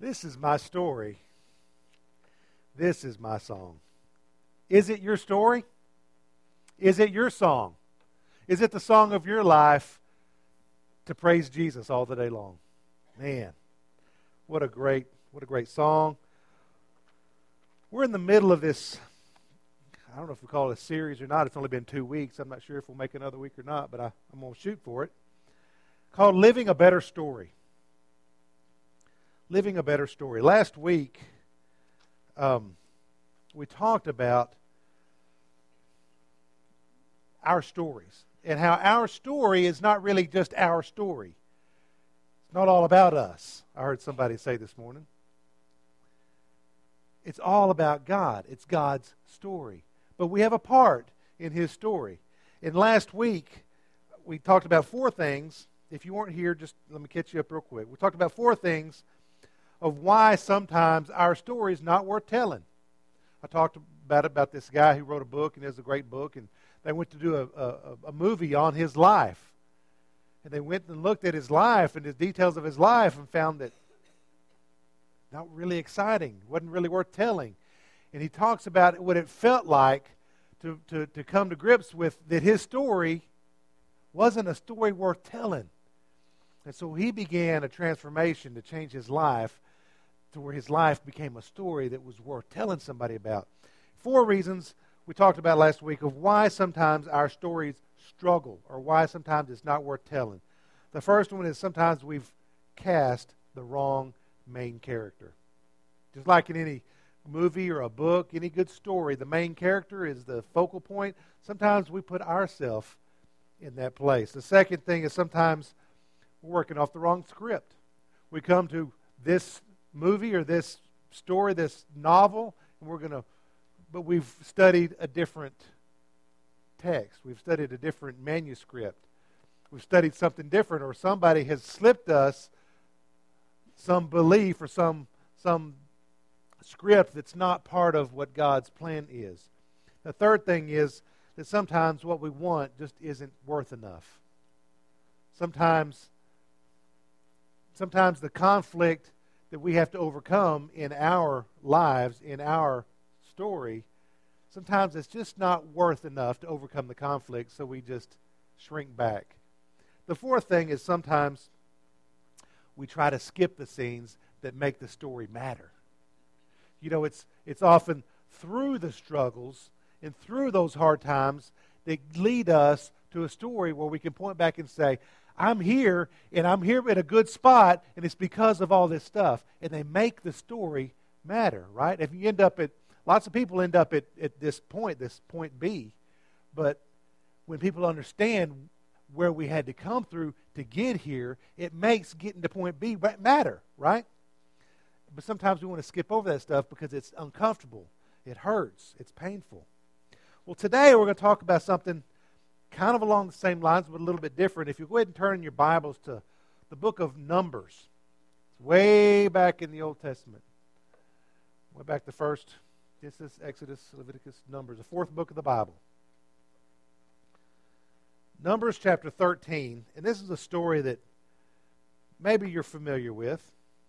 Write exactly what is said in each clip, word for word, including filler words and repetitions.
This is my story. This is my song. Is it your story? Is it your song? Is it the song of your life to praise Jesus all the day long? Man, what a great, what a great song. We're in the middle of this, I don't know if we call it a series or not. It's only been two weeks. I'm not sure if we'll make another week or not, but I, I'm going to shoot for it. Called Living a Better Story. Living a Better Story. Last week, um, we talked about our stories and how our story is not really just our story. It's not all about us. I heard somebody say this morning. It's all about God. It's God's story. But we have a part in His story. And last week, we talked about four things. If you weren't here, just let me catch you up real quick. We talked about four things of why sometimes our story is not worth telling. I talked about about this guy who wrote a book, and it was a great book, and they went to do a, a, a movie on his life. And they went and looked at his life and the details of his life and found that not really exciting, wasn't really worth telling. And he talks about what it felt like to, to, to come to grips with that his story wasn't a story worth telling. And so he began a transformation to change his life to where his life became a story that was worth telling somebody about. Four reasons we talked about last week of why sometimes our stories struggle or why sometimes it's not worth telling. The first one is sometimes we've cast the wrong main character. Just like in any movie or a book, any good story, the main character is the focal point. Sometimes we put ourselves in that place. The second thing is sometimes we're working off the wrong script. We come to this movie or this story, this novel, and we're going to, but we've studied a different text. We've studied a different manuscript. We've studied something different, or somebody has slipped us some belief or some some script that's not part of what God's plan is. The third thing is that sometimes what we want just isn't worth enough. Sometimes, sometimes the conflict that we have to overcome in our lives, in our story, sometimes it's just not worth enough to overcome the conflict, so we just shrink back. The fourth thing is sometimes we try to skip the scenes that make the story matter. You know, it's it's often through the struggles and through those hard times that lead us to a story where we can point back and say, I'm here, and I'm here at a good spot, and it's because of all this stuff. And they make the story matter, right? If you end up at, lots of people end up at, at this point, this point B, but when people understand where we had to come through to get here, it makes getting to point B matter, right? But sometimes we want to skip over that stuff because it's uncomfortable. It hurts. It's painful. Well, today we're going to talk about something kind of along the same lines, but a little bit different. If you go ahead and turn your Bibles to the book of Numbers. It's way back in the Old Testament. Way back the first, this is Exodus, Leviticus, Numbers, the fourth book of the Bible. Numbers chapter thirteen, and this is a story that maybe you're familiar with.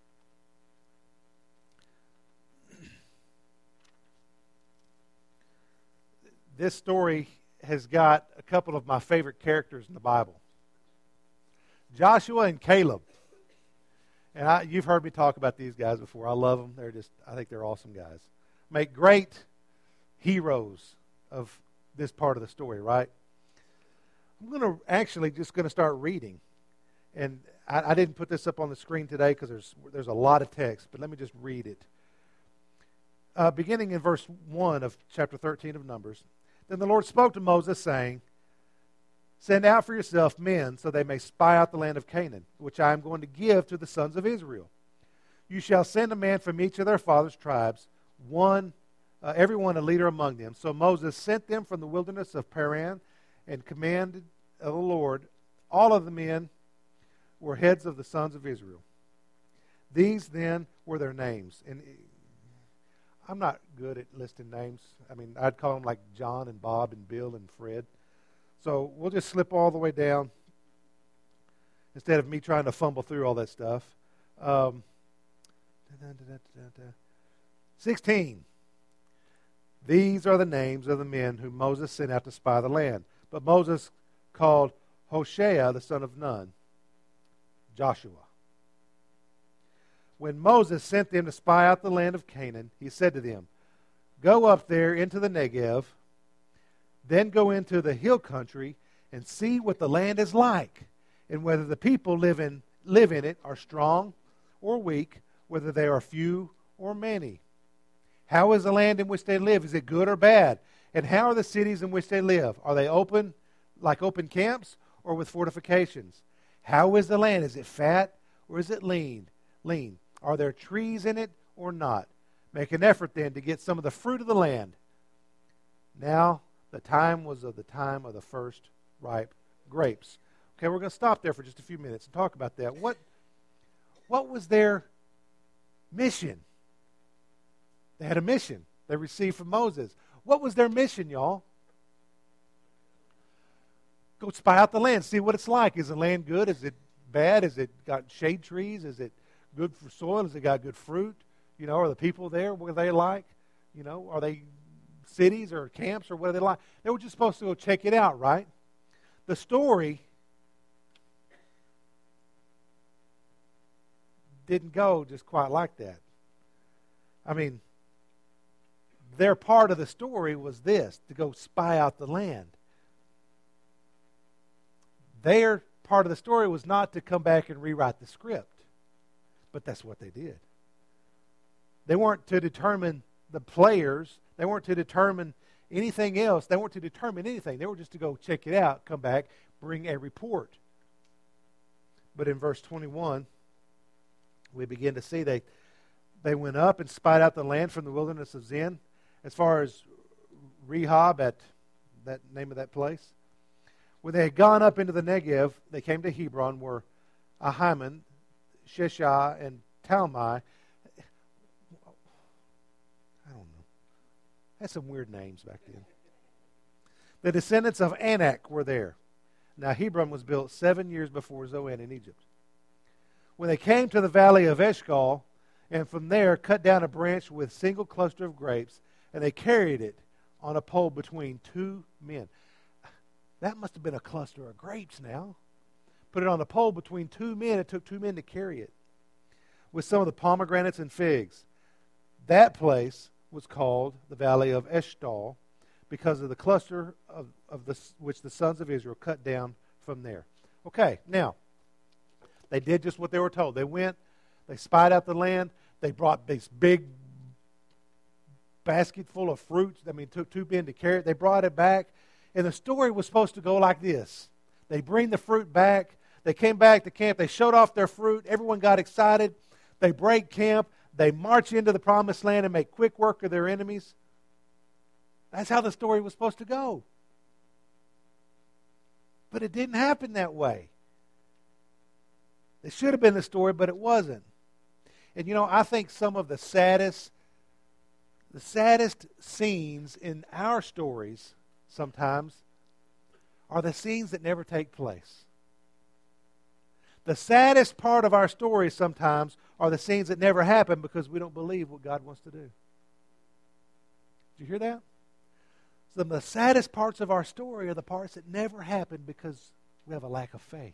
This story has got a couple of my favorite characters in the Bible. Joshua and Caleb. And I, you've heard me talk about these guys before. I love them. They're just, I think they're awesome guys. Make great heroes of this part of the story, right? I'm going to actually just going to start reading. And I, I didn't put this up on the screen today because there's, there's a lot of text, but let me just read it. Uh, beginning in verse one of chapter thirteen of Numbers. Then the Lord spoke to Moses, saying, Send out for yourself men, so they may spy out the land of Canaan, which I am going to give to the sons of Israel. You shall send a man from each of their fathers' tribes, one, uh, every one a leader among them. So Moses sent them from the wilderness of Paran, and commanded of the Lord. All of the men were heads of the sons of Israel. These then were their names. And I'm not good at listing names. I mean, I'd call them like John and Bob and Bill and Fred. So we'll just slip all the way down instead of me trying to fumble through all that stuff. Um, sixteen. These are the names of the men whom Moses sent out to spy the land. But Moses called Hoshea, the son of Nun, Joshua. When Moses sent them to spy out the land of Canaan, he said to them, go up there into the Negev, then go into the hill country and see what the land is like, and whether the people live in, live in it are strong or weak, whether they are few or many. How is the land in which they live? Is it good or bad? And how are the cities in which they live? Are they open, like open camps, or with fortifications? How is the land? Is it fat or is it lean? Lean. Are there trees in it or not? Make an effort then to get some of the fruit of the land. Now the time was of the time of the first ripe grapes. Okay, we're going to stop there for just a few minutes and talk about that. What, what was their mission? They had a mission they received from Moses. What was their mission, y'all? Go spy out the land, see what it's like. Is the land good? Is it bad? Is it got shade trees? Is it good for soil? Has it got good fruit? You know, are the people there? What are they like? You know, are they cities or camps or what are they like? They were just supposed to go check it out, right? The story didn't go just quite like that. I mean, their part of the story was this, to go spy out the land. Their part of the story was not to come back and rewrite the script. But that's what they did. They weren't to determine the players. They weren't to determine anything else. They weren't to determine anything. They were just to go check it out, come back, bring a report. But in verse twenty-one, we begin to see they, they went up and spied out the land from the wilderness of Zin, as far as Rehob, at that name of that place. When they had gone up into the Negev, they came to Hebron, where Ahiman, Sheshai, and Talmai, I don't know, had some weird names back then. The descendants of Anak were there. Now Hebron was built seven years before Zoan in Egypt. When they came to the valley of Eshcol, and from there cut down a branch with single cluster of grapes, and they carried it on a pole between two men. That must have been a cluster of grapes now. Put it on a pole between two men. It took two men to carry it, with some of the pomegranates and figs. That place was called the Valley of Eshcol because of the cluster of, of the, which the sons of Israel cut down from there. Okay, now, they did just what they were told. They went, they spied out the land, they brought this big basket full of fruits. I mean, it took two men to carry it. They brought it back, and the story was supposed to go like this. They bring the fruit back. They came back to camp. They showed off their fruit. Everyone got excited. They break camp. They march into the promised land and make quick work of their enemies. That's how the story was supposed to go. But it didn't happen that way. It should have been the story, but it wasn't. And you know, I think some of the saddest, the saddest scenes in our stories sometimes are the scenes that never take place. The saddest part of our stories sometimes are the scenes that never happen because we don't believe what God wants to do. Did you hear that? Some of the saddest parts of our story are the parts that never happen because we have a lack of faith.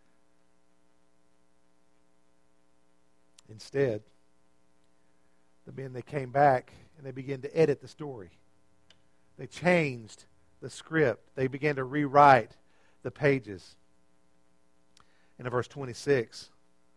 Instead, the men, they came back and they began to edit the story. They changed the script. They began to rewrite the pages. In verse twenty-six,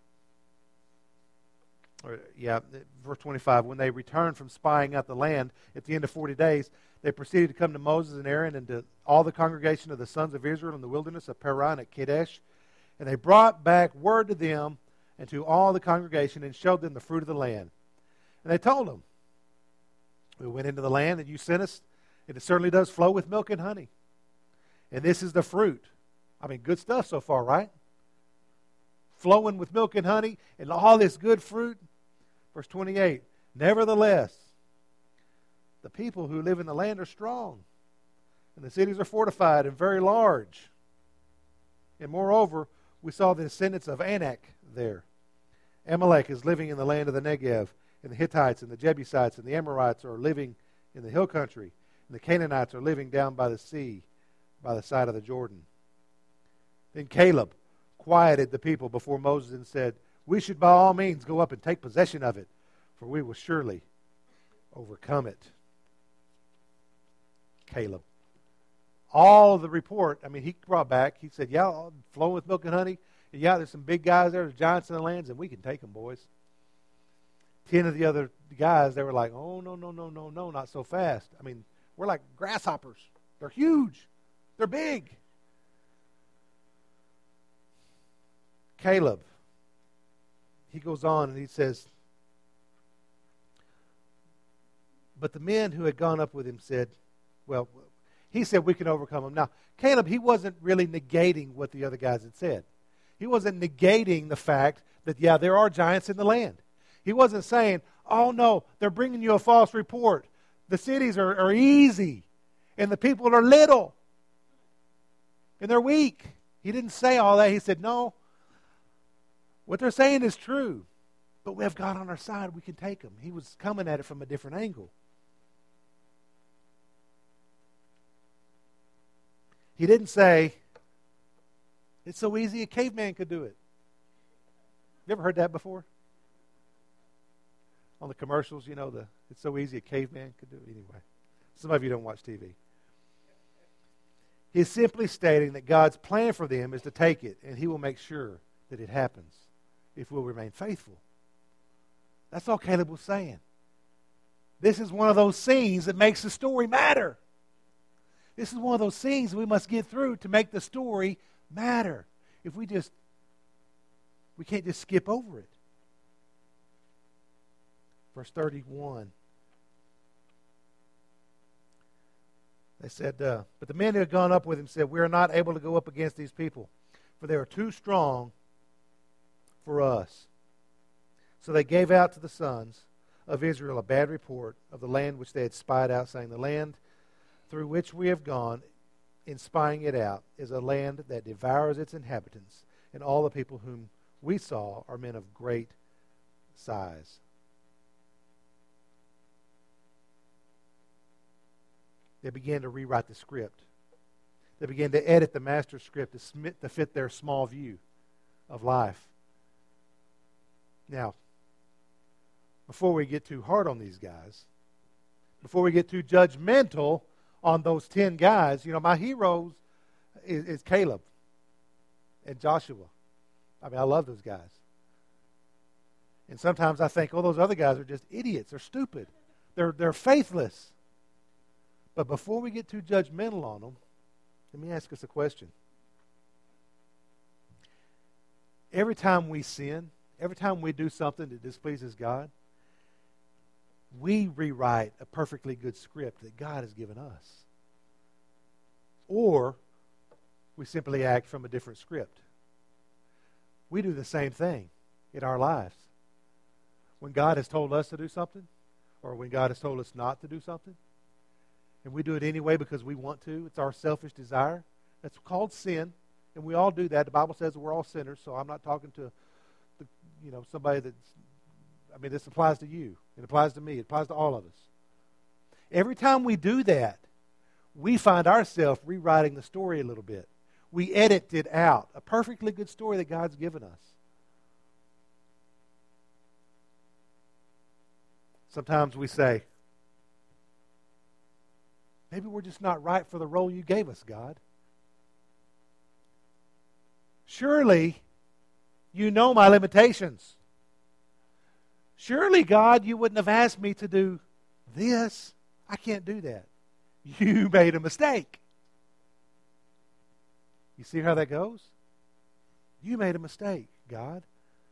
or yeah, verse twenty-five, when they returned from spying out the land at the end of forty days, they proceeded to come to Moses and Aaron and to all the congregation of the sons of Israel in the wilderness of Paran at Kadesh. And they brought back word to them and to all the congregation and showed them the fruit of the land. And they told them, we went into the land that you sent us, and it certainly does flow with milk and honey. And this is the fruit. I mean, good stuff so far, right? Flowing with milk and honey and all this good fruit. Verse twenty-eight, nevertheless, the people who live in the land are strong, and the cities are fortified and very large. And moreover, we saw the descendants of Anak there. Amalek is living in the land of the Negev, and the Hittites and the Jebusites and the Amorites are living in the hill country, and the Canaanites are living down by the sea, by the side of the Jordan. Then Caleb quieted the people before Moses and said, "We should by all means go up and take possession of it, for we will surely overcome it." Caleb. All of the report, I mean, he brought back, he said, yeah, flowing with milk and honey. And yeah, there's some big guys there, there's giants in the lands, and we can take them, boys. Ten of the other guys, they were like, oh, no, no, no, no, no, not so fast. I mean, we're like grasshoppers. They're huge. They're big. Caleb, he goes on and he says, but the men who had gone up with him said, well, he said we can overcome them. Now, Caleb, he wasn't really negating what the other guys had said. He wasn't negating the fact that, yeah, there are giants in the land. He wasn't saying, oh, no, they're bringing you a false report. The cities are, are easy, and the people are little, and they're weak. He didn't say all that. He said, no, what they're saying is true, but we have God on our side. We can take them. He was coming at it from a different angle. He didn't say, it's so easy a caveman could do it. You ever heard that before? On the commercials, you know, the it's so easy a caveman could do it. Anyway, some of you don't watch T V. He's simply stating that God's plan for them is to take it, and He will make sure that it happens if we'll remain faithful. That's all Caleb was saying. This is one of those scenes that makes the story matter. This is one of those scenes we must get through to make the story matter. If we just, we can't just skip over it. Verse thirty-one. They said, uh, but the men who had gone up with him said, we are not able to go up against these people, for they are too strong for us. So they gave out to the sons of Israel a bad report of the land which they had spied out, saying, the land through which we have gone in spying it out is a land that devours its inhabitants, and all the people whom we saw are men of great size. They began to rewrite the script. They began to edit the master script to fit their small view of life. Now, before we get too hard on these guys, before we get too judgmental on those ten guys, you know, my heroes is, is Caleb and Joshua. I mean, I love those guys. And sometimes I think, oh, those other guys are just idiots. They're stupid. They're, they're faithless. But before we get too judgmental on them, let me ask us a question. Every time we sin, every time we do something that displeases God, we rewrite a perfectly good script that God has given us. Or we simply act from a different script. We do the same thing in our lives. When God has told us to do something, or when God has told us not to do something, and we do it anyway because we want to, it's our selfish desire, that's called sin, and we all do that. The Bible says that we're all sinners, so I'm not talking to the, you know, somebody that's, I mean, this applies to you. It applies to me. It applies to all of us. Every time we do that, we find ourselves rewriting the story a little bit. We edit it out. A perfectly good story that God's given us. Sometimes we say, maybe we're just not right for the role you gave us, God. Surely, you know my limitations. Surely, God, you wouldn't have asked me to do this. I can't do that. You made a mistake. You see how that goes? You made a mistake, God.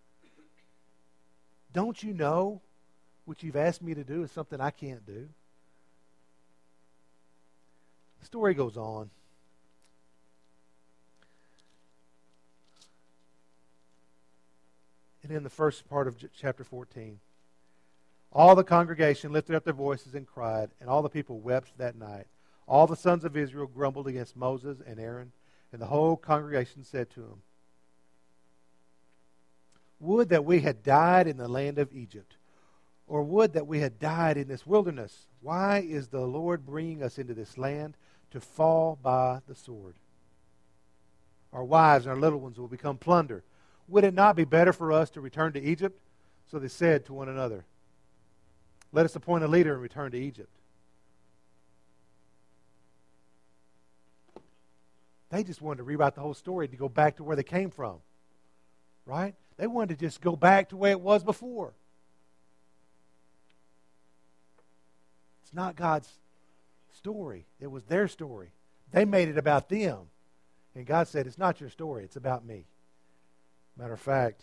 Don't you know what you've asked me to do is something I can't do? The story goes on. And in the first part of chapter fourteen, all the congregation lifted up their voices and cried, and all the people wept that night. All the sons of Israel grumbled against Moses and Aaron, and the whole congregation said to them, Would that we had died in the land of Egypt, or would that we had died in this wilderness. Why is the Lord bringing us into this land to fall by the sword? Our wives and our little ones will become plunder. Would it not be better for us to return to Egypt? So they said to one another, let us appoint a leader and return to Egypt. They just wanted to rewrite the whole story to go back to where they came from. Right? They wanted to just go back to where it was before. It's not God's story. It was their story. They made it about them. And God said, it's not your story. It's about me. Matter of fact,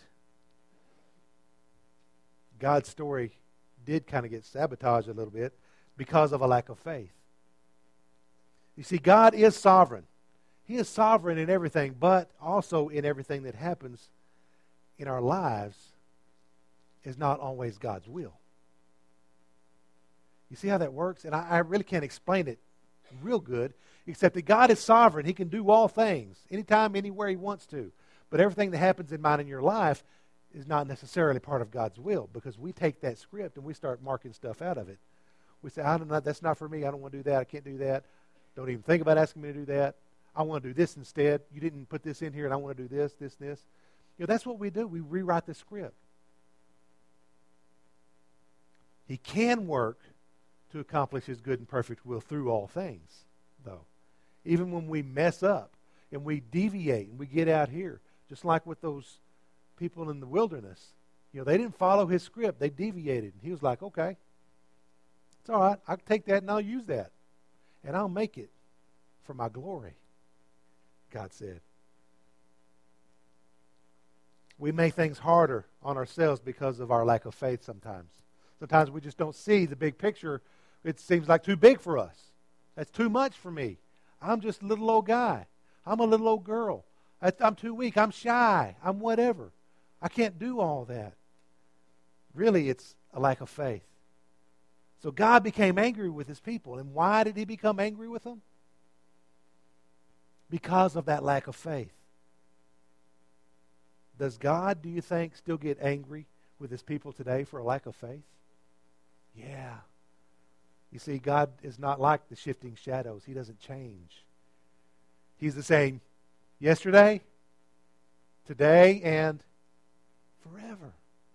God's story did kind of get sabotaged a little bit because of a lack of faith. You see, God is sovereign. He is sovereign in everything, but also in everything that happens in our lives is not always God's will. You see how that works? And I, I really can't explain it real good, except that God is sovereign. He can do all things, anytime, anywhere He wants to. But everything that happens in mine and your life is not necessarily part of God's will, because we take that script and we start marking stuff out of it. We say, I don't know, that's not for me. I don't want to do that. I can't do that. Don't even think about asking me to do that. I want to do this instead. You didn't put this in here, and I want to do this, this, this. You know, that's what we do. We rewrite the script. He can work to accomplish His good and perfect will through all things, though. Even when we mess up and we deviate and we get out here, just like with those people in the wilderness. You know, they didn't follow His script. They deviated. And He was like, okay, it's all right. I'll take that and I'll use that. And I'll make it for my glory, God said. We make things harder on ourselves because of our lack of faith sometimes. Sometimes we just don't see the big picture. It seems like too big for us. That's too much for me. I'm just a little old guy. I'm a little old girl. I'm too weak. I'm shy. I'm whatever. I can't do all that. Really, it's a lack of faith. So God became angry with His people. And why did He become angry with them? Because of that lack of faith. Does God, do you think, still get angry with His people today for a lack of faith? Yeah. You see, God is not like the shifting shadows. He doesn't change. He's the same yesterday, today, and forever.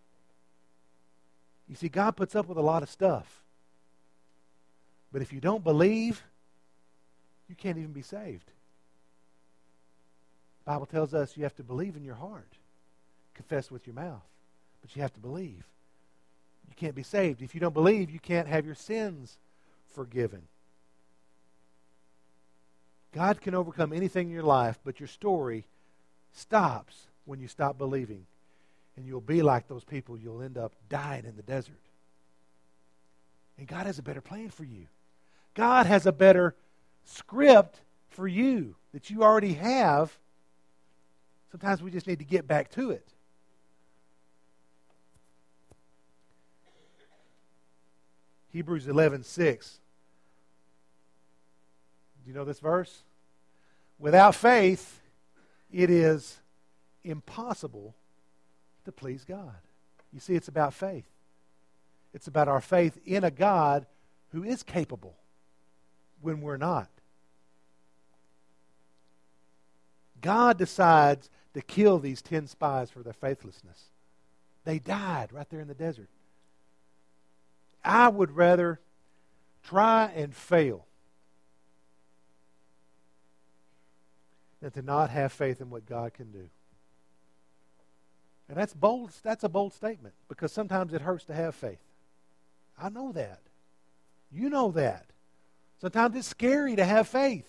You see, God puts up with a lot of stuff. But if you don't believe, you can't even be saved. The Bible tells us you have to believe in your heart, confess with your mouth, but you have to believe. You can't be saved. If you don't believe, you can't have your sins forgiven. God can overcome anything in your life, but your story stops when you stop believing. And you'll be like those people. You'll end up dying in the desert. And God has a better plan for you. God has a better script for you that you already have. Sometimes we just need to get back to it. Hebrews eleven six. Do you know this verse? Without faith, it is impossible to please God. You see, it's about faith. It's about our faith in a God who is capable when we're not. God decides to kill these ten spies for their faithlessness. They died right there in the desert. I would rather try and fail than to not have faith in what God can do. And that's bold. That's a bold statement, because sometimes it hurts to have faith. I know that. You know that. Sometimes it's scary to have faith.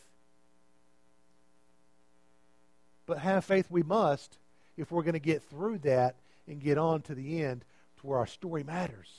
But have faith we must if we're going to get through that and get on to the end to where our story matters.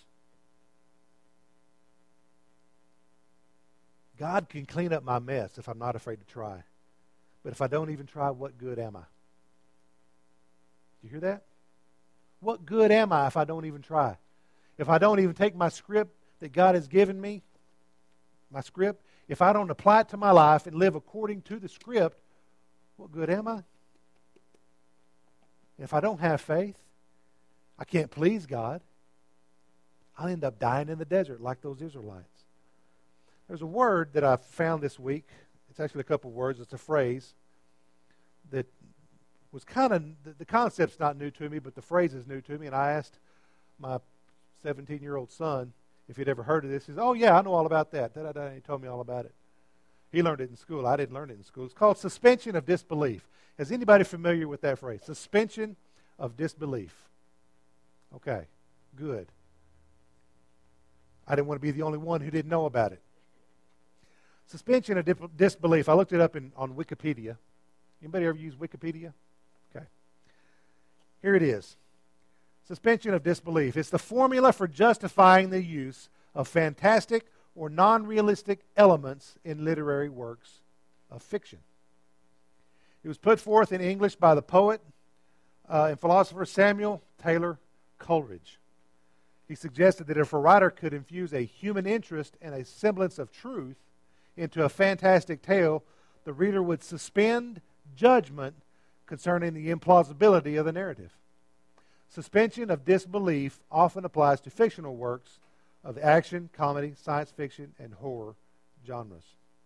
God can clean up my mess if I'm not afraid to try. But if I don't even try, what good am I? Do you hear that? What good am I if I don't even try? If I don't even take my script that God has given me, my script, if I don't apply it to my life and live according to the script, what good am I? If I don't have faith, I can't please God. I'll end up dying in the desert like those Israelites. There's a word that I found this week. It's actually a couple of words. It's a phrase that was kind of, the, the concept's not new to me, but the phrase is new to me. And I asked my seventeen-year-old son if he'd ever heard of this. He says, oh, yeah, I know all about that. Da-da-da. He told me all about it. He learned it in school. I didn't learn it in school. It's called suspension of disbelief. Is anybody familiar with that phrase? Suspension of disbelief. Okay, good. I didn't want to be the only one who didn't know about it. Suspension of dip- disbelief. I looked it up in, on Wikipedia. Anybody ever use Wikipedia? Okay. Here it is. Suspension of disbelief. It's the formula for justifying the use of fantastic or non-realistic elements in literary works of fiction. It was put forth in English by the poet uh, and philosopher Samuel Taylor Coleridge. He suggested that if a writer could infuse a human interest and a semblance of truth into a fantastic tale, the reader would suspend judgment concerning the implausibility of the narrative. Suspension of disbelief often applies to fictional works of action, comedy, science fiction, and horror genres.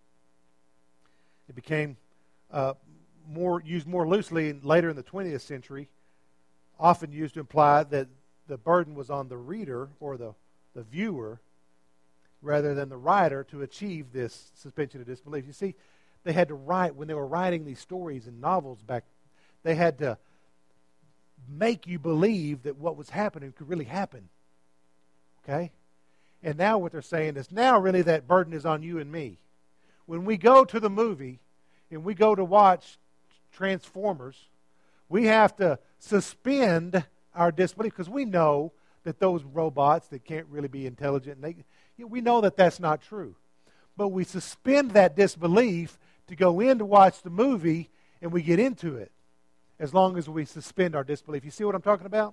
It became uh, more used more loosely in, later in the twentieth century, often used to imply that the burden was on the reader or the, the viewer rather than the writer to achieve this suspension of disbelief. You see, they had to write, when they were writing these stories and novels back, they had to make you believe that what was happening could really happen. Okay? And now what they're saying is now really that burden is on you and me. When we go to the movie and we go to watch Transformers, we have to suspend our disbelief because we know that those robots that can't really be intelligent, they, we know that that's not true. But we suspend that disbelief to go in to watch the movie and we get into it as long as we suspend our disbelief. You see what I'm talking about?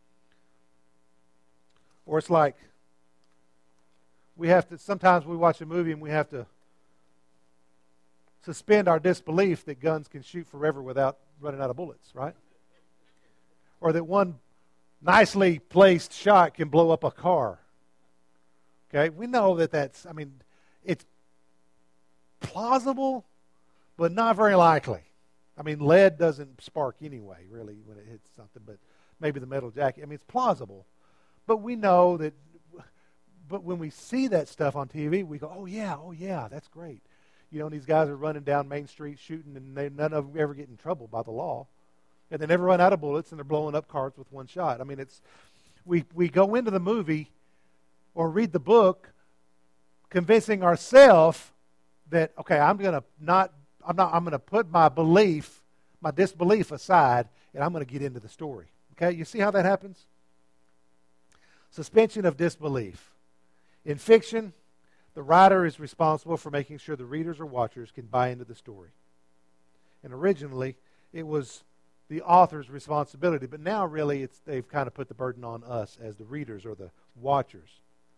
Or it's like we have to, sometimes we watch a movie and we have to suspend our disbelief that guns can shoot forever without running out of bullets, right? Or that one nicely placed shot can blow up a car. Okay? We know that that's, I mean, it's plausible, but not very likely. I mean, lead doesn't spark anyway, really, when it hits something, but maybe the metal jacket. I mean, it's plausible. But we know that, but when we see that stuff on T V, we go, oh, yeah, oh, yeah, that's great. You know, these guys are running down Main Street shooting, and they, none of them ever get in trouble by the law. And they never run out of bullets, and they're blowing up cars with one shot. I mean, it's we we go into the movie or read the book convincing ourselves that, okay, I'm going to not, I'm not, I'm going to put my belief, my disbelief aside, and I'm going to get into the story. Okay, you see how that happens? Suspension of disbelief. In fiction, the writer is responsible for making sure the readers or watchers can buy into the story. And originally, it was the author's responsibility, but now really it's they've kind of put the burden on us as the readers or the watchers.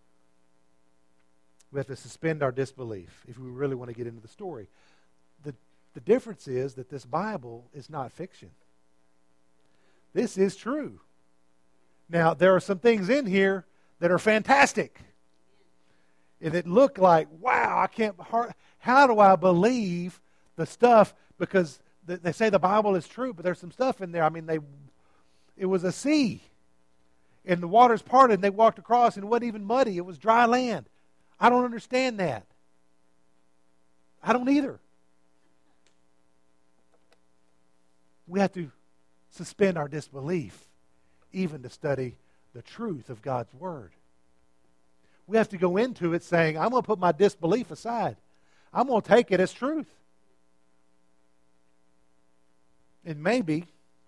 We have to suspend our disbelief if we really want to get into the story. The, the difference is that this Bible is not fiction. This is true. Now, there are some things in here that are fantastic. And it look like, wow, I can't, how do I believe the stuff? Because they say the Bible is true, but there's some stuff in there. I mean, they, it was a sea, and the waters parted, and they walked across, and it wasn't even muddy. It was dry land. I don't understand that. I don't either. We have to suspend our disbelief even to study the truth of God's Word. We have to go into it saying, I'm going to put my disbelief aside. I'm going to take it as truth. And maybe,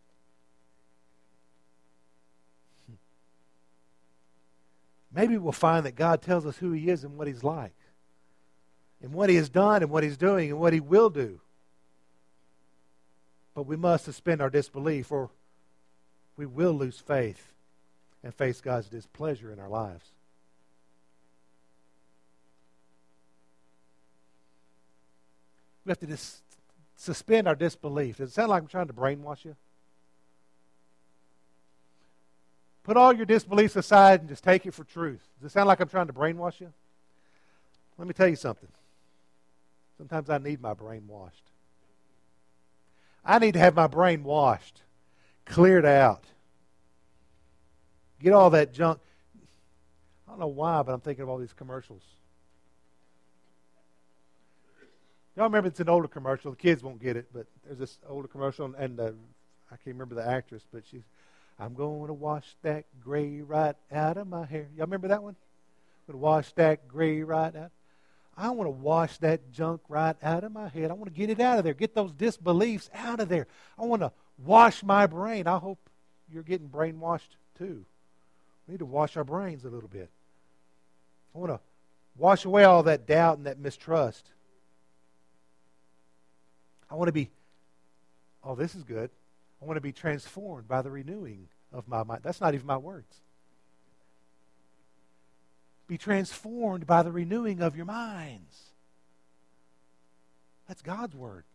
maybe we'll find that God tells us who He is and what He's like, and what He has done and what He's doing and what He will do. But we must suspend our disbelief, or we will lose faith and face God's displeasure in our lives. We have to dis- suspend our disbelief. Does it sound like I'm trying to brainwash you? Put all your disbeliefs aside and just take it for truth. Does it sound like I'm trying to brainwash you? Let me tell you something. Sometimes I need my brain washed. I need to have my brain washed, cleared out. Get all that junk. I don't know why, but I'm thinking of all these commercials. Y'all remember it's an older commercial. The kids won't get it, but there's this older commercial, and, and uh, I can't remember the actress, but she's, I'm going to wash that gray right out of my hair. Y'all remember that one? I'm going to wash that gray right out. I want to wash that junk right out of my head. I want to get it out of there. Get those disbeliefs out of there. I want to wash my brain. I hope you're getting brainwashed too. We need to wash our brains a little bit. I want to wash away all that doubt and that mistrust. I want to be, oh, this is good. I want to be transformed by the renewing of my mind. That's not even my words. Be transformed by the renewing of your minds. That's God's word.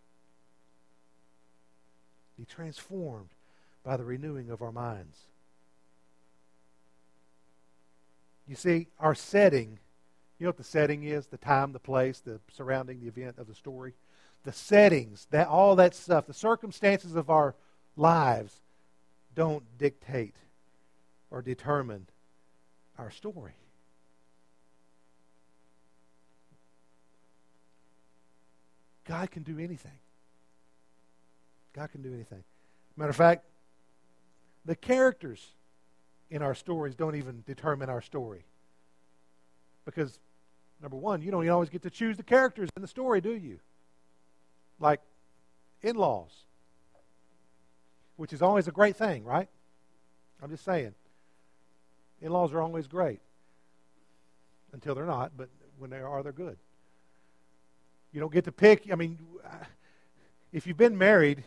Be transformed by the renewing of our minds. You see, our setting, you know what the setting is? The time, the place, the surrounding the event of the story. The settings, that all that stuff, the circumstances of our lives don't dictate or determine our story. God can do anything. God can do anything. Matter of fact, the characters in our stories don't even determine our story. Because, number one, you don't always get to choose the characters in the story, do you? Like in-laws, which is always a great thing, right? I'm just saying. In-laws are always great. Until they're not, but when they are, they're good. You don't get to pick. I mean, if you've been married,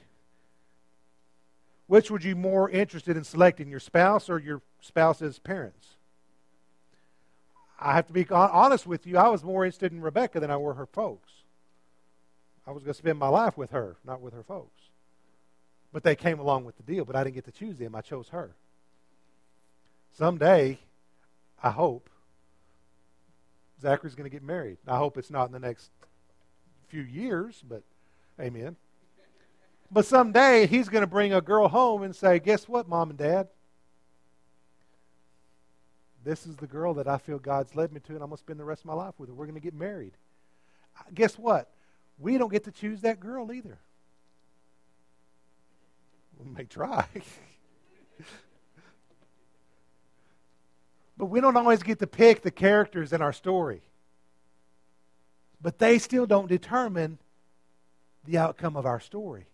which would you more interested in selecting, your spouse or your spouse's parents? I have to be honest with you. I was more interested in Rebecca than I were her folks. I was going to spend my life with her, not with her folks. But they came along with the deal, but I didn't get to choose them. I chose her. Someday, I hope, Zachary's going to get married. I hope it's not in the next few years, but amen. But someday, he's going to bring a girl home and say, guess what, Mom and Dad? This is the girl that I feel God's led me to, and I'm going to spend the rest of my life with her. We're going to get married. Guess what? We don't get to choose that girl either. We may try. But we don't always get to pick the characters in our story. But they still don't determine the outcome of our story.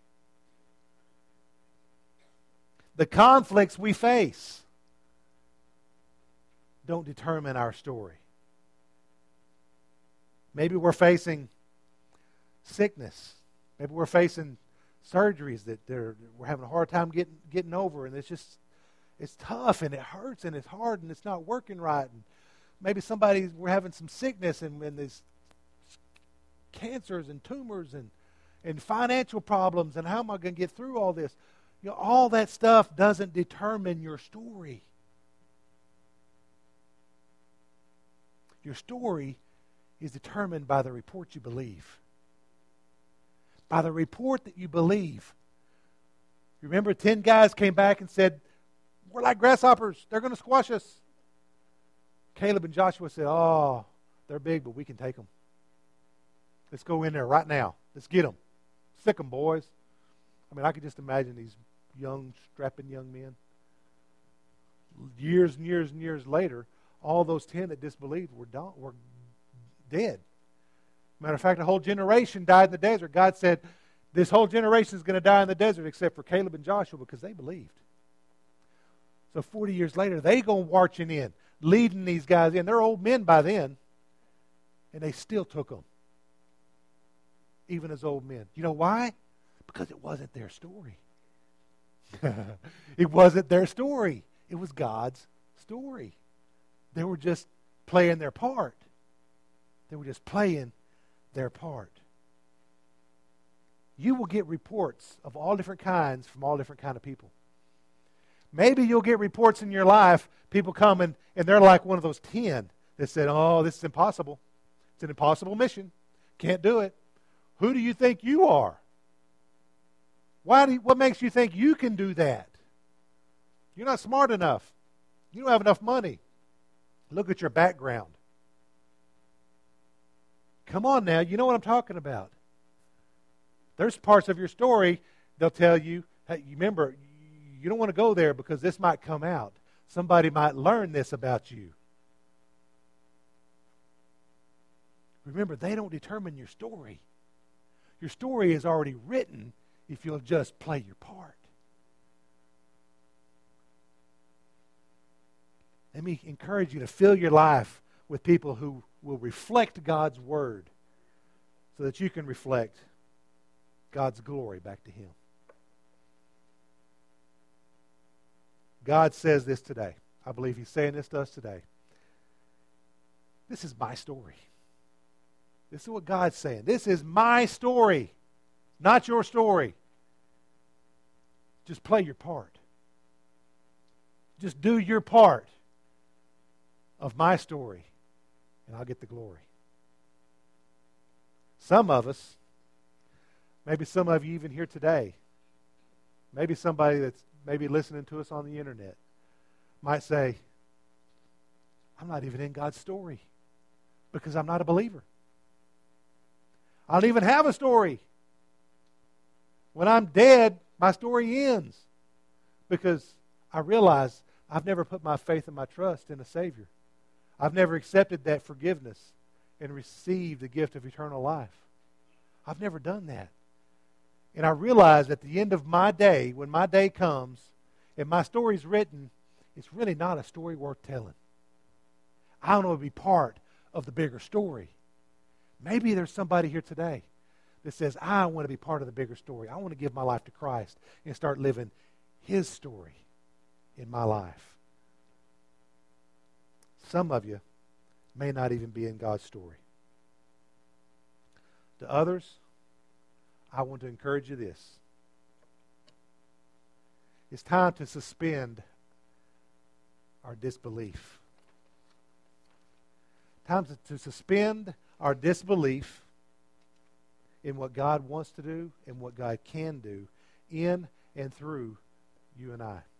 The conflicts we face don't determine our story. Maybe we're facing sickness. Maybe we're facing surgeries that they're, we're having a hard time getting getting over, and it's just it's tough and it hurts and it's hard and it's not working right. And maybe somebody we're having some sickness and, and there's cancers and tumors and and financial problems, and how am I going to get through all this? You know, all that stuff doesn't determine your story. Your story is determined by the report you believe. By the report that you believe. Remember, ten guys came back and said, we're like grasshoppers. They're going to squash us. Caleb and Joshua said, oh, they're big, but we can take them. Let's go in there right now. Let's get them. Sick them, boys. I mean, I could just imagine these young, strapping young men. Years and years and years later, all those ten that disbelieved were, done, were dead. Matter of fact, a whole generation died in the desert. God said, this whole generation is going to die in the desert except for Caleb and Joshua because they believed. So forty years later, they go marching in, leading these guys in. They're old men by then, and they still took them, even as old men. You know why? Because it wasn't their story. It wasn't their story. It was God's story. They were just playing their part. They were just playing their part. You will get reports of all different kinds from all different kind of people. Maybe you'll get reports in your life, people coming, and they're like one of those ten that said, oh, this is impossible. It's an impossible mission. Can't do it. Who do you think you are? Why do you, what makes you think you can do that? You're not smart enough. You don't have enough money. Look at your background. Come on now, you know what I'm talking about. There's parts of your story they'll tell you, hey, remember, you don't want to go there because this might come out. Somebody might learn this about you. Remember, they don't determine your story. Your story is already written if you'll just play your part. Let me encourage you to fill your life with people who will reflect God's word so that you can reflect God's glory back to Him. God says this today. I believe He's saying this to us today. This is my story. This is what God's saying. This is my story, not your story. Just play your part. Just do your part of my story, and I'll get the glory. Some of us, maybe some of you even here today, maybe somebody that's maybe listening to us on the internet, might say, I'm not even in God's story because I'm not a believer. I don't even have a story. When I'm dead, my story ends because I realize I've never put my faith and my trust in a Savior. I've never accepted that forgiveness and received the gift of eternal life. I've never done that. And I realize at the end of my day, when my day comes and my story's written, it's really not a story worth telling. I want to be part of the bigger story. Maybe there's somebody here today that says, I want to be part of the bigger story. I want to give my life to Christ and start living His story in my life. Some of you may not even be in God's story. To others, I want to encourage you this. It's time to suspend our disbelief. Time to, to suspend our disbelief in what God wants to do and what God can do in and through you and I.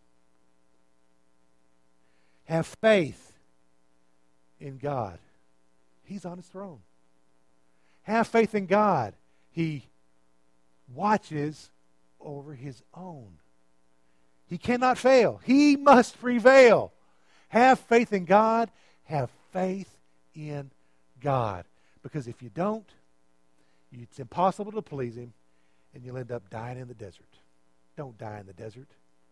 Have faith in God. He's on His throne. Have faith in God. He watches over His own. He cannot fail. He must prevail. Have faith in God. Have faith in God. Because if you don't, it's impossible to please Him, and you'll end up dying in the desert. Don't die in the desert.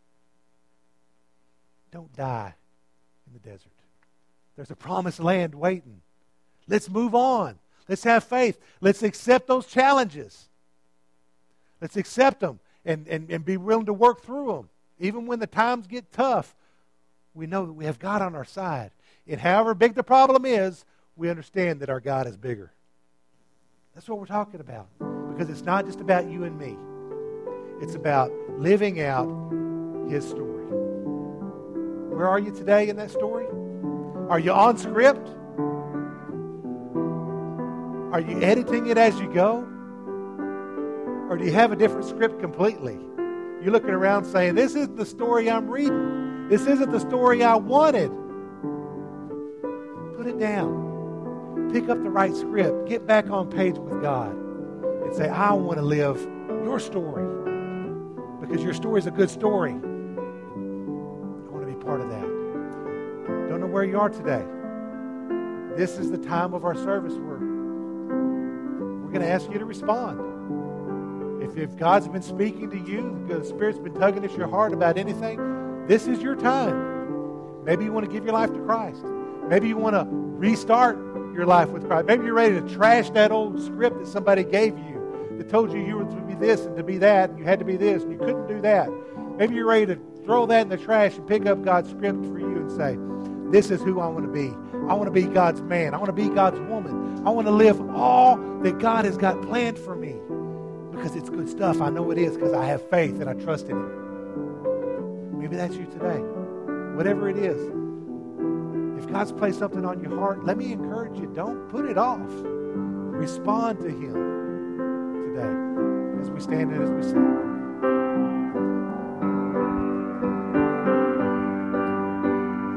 Don't die in the desert. There's a promised land waiting. Let's move on. Let's have faith. Let's accept those challenges. Let's accept them and, and, and be willing to work through them. Even when the times get tough, we know that we have God on our side. And however big the problem is, we understand that our God is bigger. That's what we're talking about. Because it's not just about you and me. It's about living out His story. Where are you today in that story? Are you on script? Are you editing it as you go? Or do you have a different script completely? You're looking around saying, this isn't the story I'm reading. This isn't the story I wanted. Put it down. Pick up the right script. Get back on page with God. And say, I want to live your story. Because your story is a good story. I want to be part of that. Don't know where you are today. This is the time of our service where we're going to ask you to respond. If, if God's been speaking to you, the Spirit's been tugging at your heart about anything, this is your time. Maybe you want to give your life to Christ. Maybe you want to restart your life with Christ. Maybe you're ready to trash that old script that somebody gave you that told you you were to be this and to be that, and you had to be this, and you couldn't do that. Maybe you're ready to throw that in the trash and pick up God's script for you and say, this is who I want to be. I want to be God's man. I want to be God's woman. I want to live all that God has got planned for me. Because it's good stuff. I know it is because I have faith and I trust in Him. Maybe that's you today. Whatever it is. If God's placed something on your heart, let me encourage you. Don't put it off. Respond to Him today as we stand and as we sing.